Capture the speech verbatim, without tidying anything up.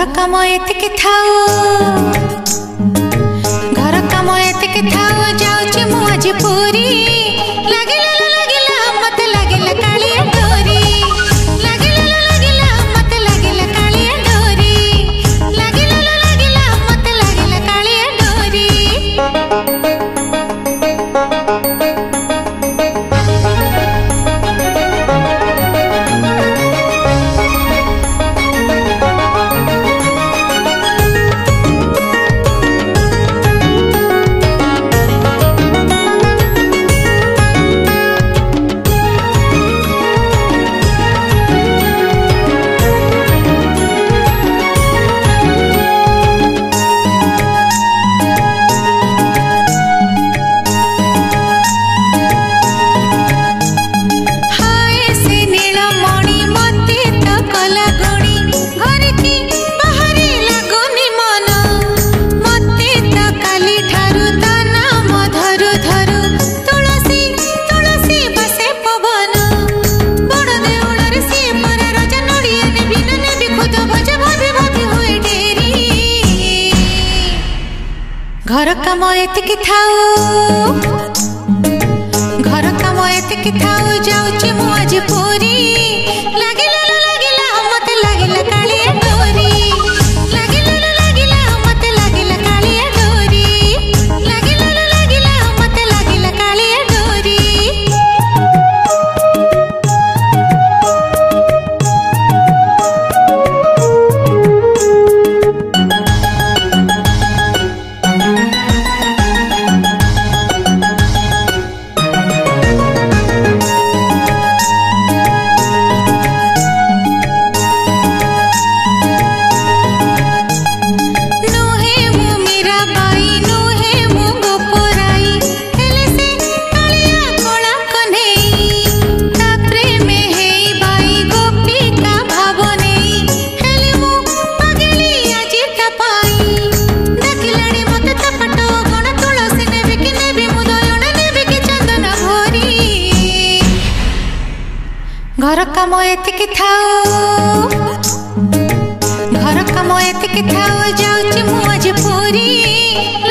घर काम एतिक थाऊ घर काम एतिक थाऊ जाऊची मु आज पूरी लागिला लागिला मते लागिला कालिया डोरी लागिला लागिला मते लागिला कालिया डोरी लागिला लागिला मते लागिला कालिया डोरी घर काम एतिक थाऊ घर काम एतिक थाऊ जाऊची मु आज पूरी लागिला लागिला मते लागिला कालिया डोरी लागिला लागिला मते लागिला कालिया डोरी लागिला लागिला मते लागिला कालिया डोरी घर काम एतिक थाऊ घर काम एतिक थाऊ जाऊची मु आज पूरी।